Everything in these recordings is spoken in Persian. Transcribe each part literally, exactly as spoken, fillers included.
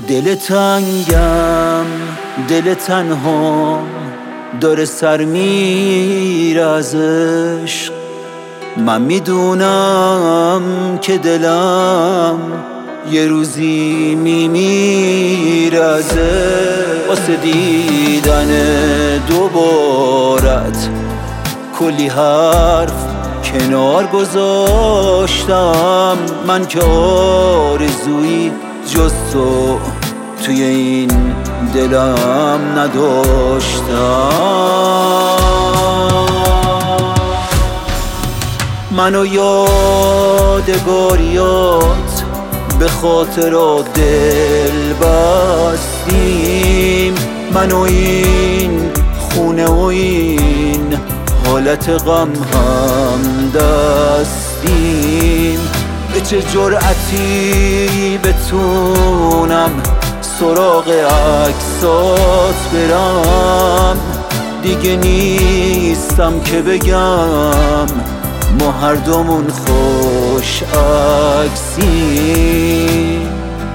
دل تنگم، دل تنها داره سر میره از عشق. من میدونم که دلم یه روزی میمیره از عشق. واسه دیدن دوبارت کلی حرف کنار گذاشتم. من که آرزویی جز تو توی این دلم نداشتم. منو یادگاریات به خاطرات دل بستیم. منو این خونه و این حالت غم هم دستیم. به چه جرأتی بتونم سراغ عکسات برم؟ دیگه نیستم که بگم ما هر دومون خوش عکسیم.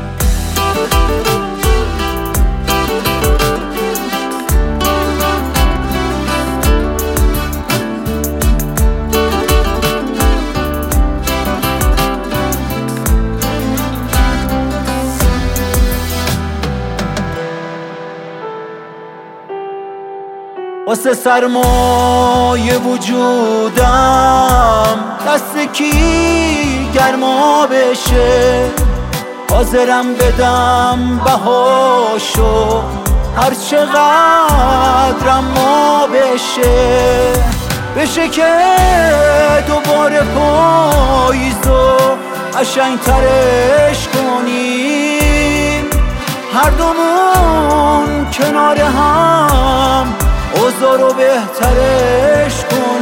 واسه سرمایه وجودم دست کی گرما بشه؟ حاضرم بدم بهاشو هر چقدرم ما بشه. بشه که دوباره پاییزو قشنگ‌ترش کنیم، هر دومون کنار هم اوضاع رو بهترش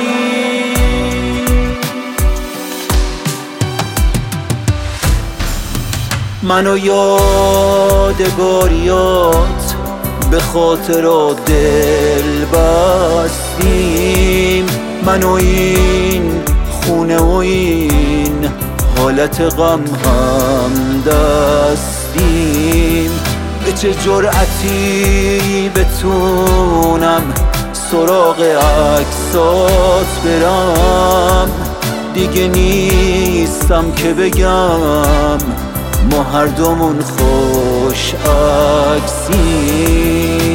کنیم. منو یادگاریات به خاطرات دل بستیم. منو این خونه و این حالت غم هم دستیم. به چه جرأتی بتونم سراغ عکسات برم؟ دیگه نیستم که بگم ما هر دومون خوش عکسیم.